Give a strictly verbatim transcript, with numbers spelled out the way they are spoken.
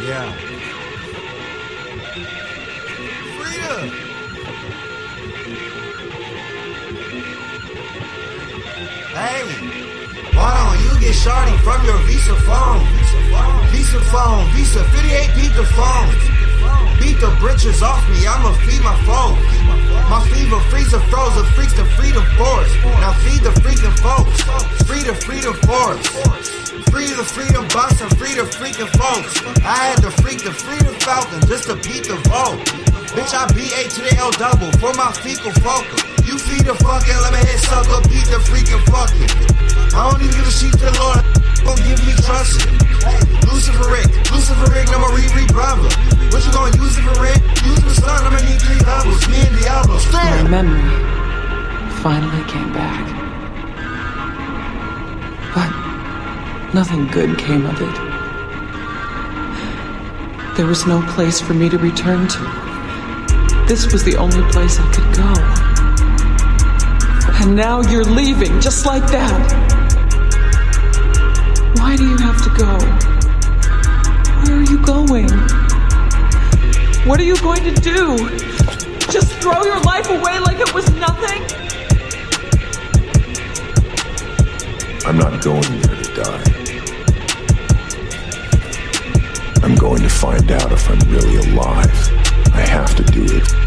Yeah. Frida! Hey, why don't you get shawty from your Visa phone? Visa phone, Visa fifty-eight, beat the phone. Beat the britches off me, I'ma feed my foes. My fever freezer froze, it freaks the freedom force. Now feed the freaking folks. Free the freedom force. Free the freedom bus and free the freaking folks. I had to freak the freedom falcon just to beat the vote. Bitch, I B A to the L double for my fecal focal. You feed the fucking, let me hit sucker, beat the freaking fucking. I don't even give a shit to the Lord, gon' give me trust. Lucifer Rick, Lucifer Rick, I'm a Riri brother. What you gonna use it for Rick? Use it for stun, I'ma need three levels. Me and Diablo, stand. My memory finally came back. But nothing good came of it. There was no place for me to return to. This was the only place I could go. And now you're leaving, just like that. Why do you have to go? Where are you going? What are you going to do? Just throw your life away like it was nothing? I'm not going there to die. I'm going to find out if I'm really alive. I have to do it.